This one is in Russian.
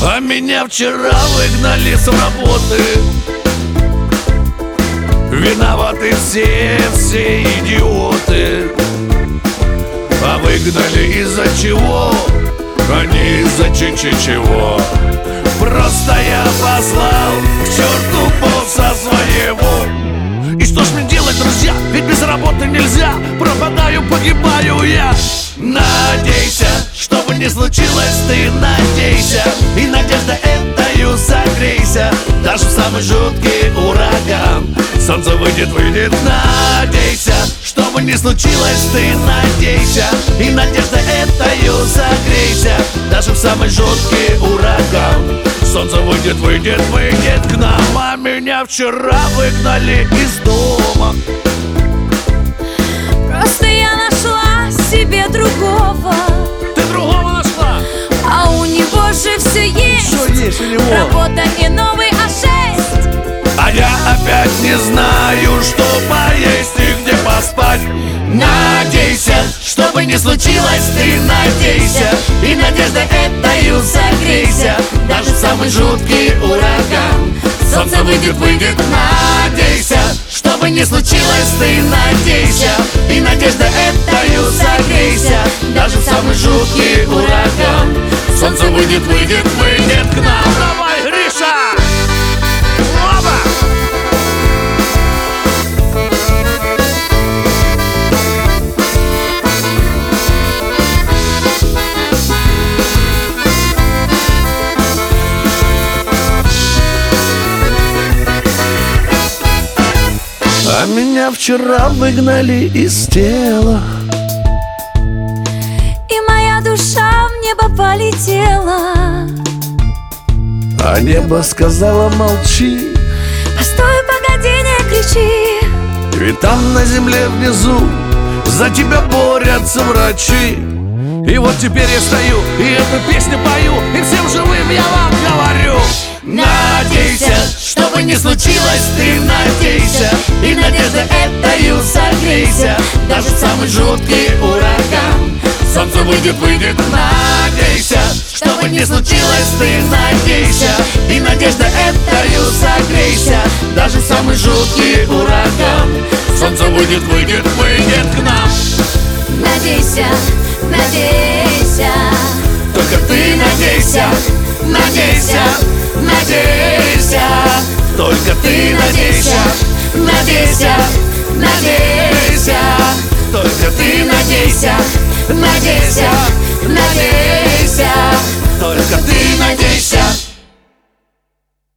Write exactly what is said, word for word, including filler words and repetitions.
А меня вчера выгнали с работы. Виноваты все, все идиоты. А выгнали из-за чего? А не из-за чего. Просто я послал к черту босса своего. И что ж мне делать, друзья? Ведь без работы нельзя. Пропадаю, погибаю я. Надейся, что бы ни случилось, ты надейся. И надежда этою согрейся. Даже в самый жуткий ураган солнце выйдет, выйдет. Надейся, что бы ни случилось, ты надейся. И надежда этою согрейся. Даже в самый жуткий ураган солнце выйдет, выйдет, выйдет к нам. А меня вчера выгнали из дома. Просто я нашла себе другого. Ты другого нашла? А у него же все есть. Что есть у него? Работа не новый, а шесть. А я опять не знаю, что поесть и где поспать. Надейся, что бы ни случилось, ты надейся. И надежда этою согрейся. Даже в самый жуткий ураган солнце выйдет, выйдет. Надейся, что бы ни случилось, ты надейся. И надежда этою согрейся. Даже в самый жуткий ураган солнце выйдет, выйдет, выйдет к нам. Давай, Гриша! Оба! А меня вчера выгнали из тела. И моя душа в небо полетела. А небо сказала: молчи. Постой, погоди, не кричи. Ведь там на земле внизу за тебя борются врачи. И вот теперь я стою и эту песню пою, и всем живым я вам говорю: надейся, что бы ни случилось, ты надейся. И надежда этою согрейся. Даже в самый жуткий ураган солнце выйдет, выйдет. Надейся, что бы ни случилось, ты надейся. И надежда этою согрейся. Даже в самый жуткий ураган солнце выйдет, выйдет, выйдет к нам. Надейся, надейся. Только ты надейся, надейся, надейся. Только ты надейся, надейся, надейся. Только ты надейся, надейся, надейся. Только ты